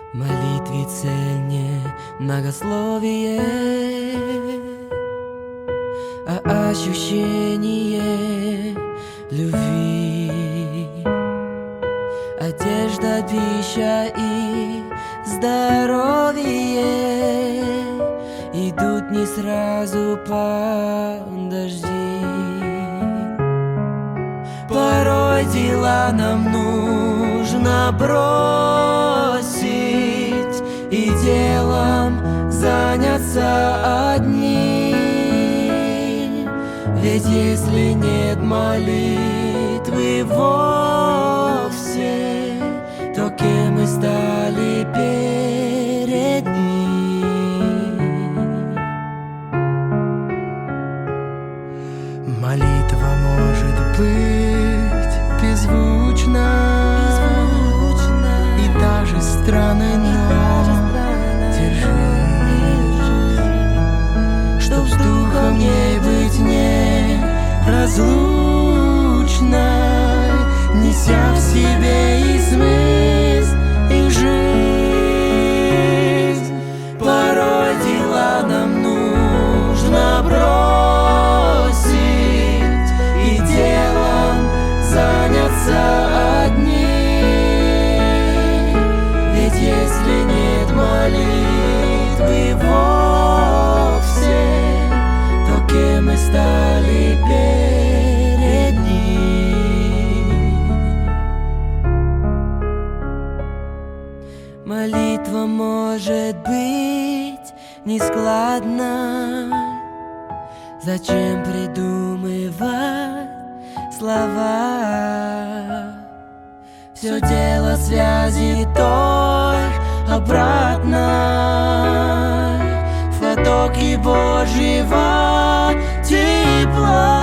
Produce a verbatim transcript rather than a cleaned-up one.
Молитве цель не многословие, а ощущение любви. Одежда, пища и здоровье идут не сразу по дожди. Порой дела нам нужно бросить и делом заняться одним. Ведь если нет молитвы вовсе, то кем мы стали перед ним? Молитва может быть беззвучна, беззвучна и даже странной, но держись, чтоб с духом ей быть неразлучной, неся в себе и смысл, и жизнь. Порой дела нам нужно бросить и делом заняться одним. Ведь если нет молитвы вовсе, то кем мы стали перед ним? Молитва может быть нескладна. Зачем придумывать слова? Все дело связи той обратной, в потоке Божьего тепла.